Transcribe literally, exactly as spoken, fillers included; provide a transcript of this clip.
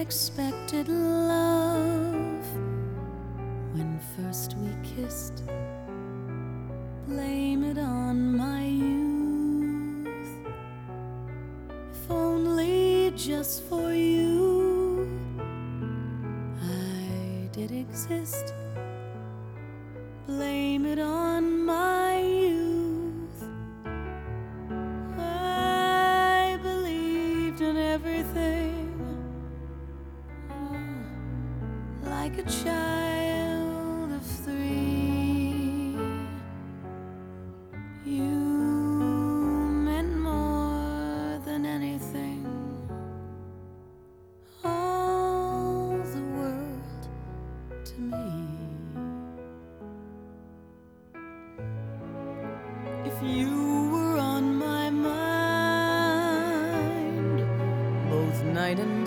unexpected love. When first we kissed, blame it on my youth. If only just for you I did exist, blame it on my youth. I believed in everything, oh, like a child of three. You meant more than anything, all the world to me. If you were on my mind both night and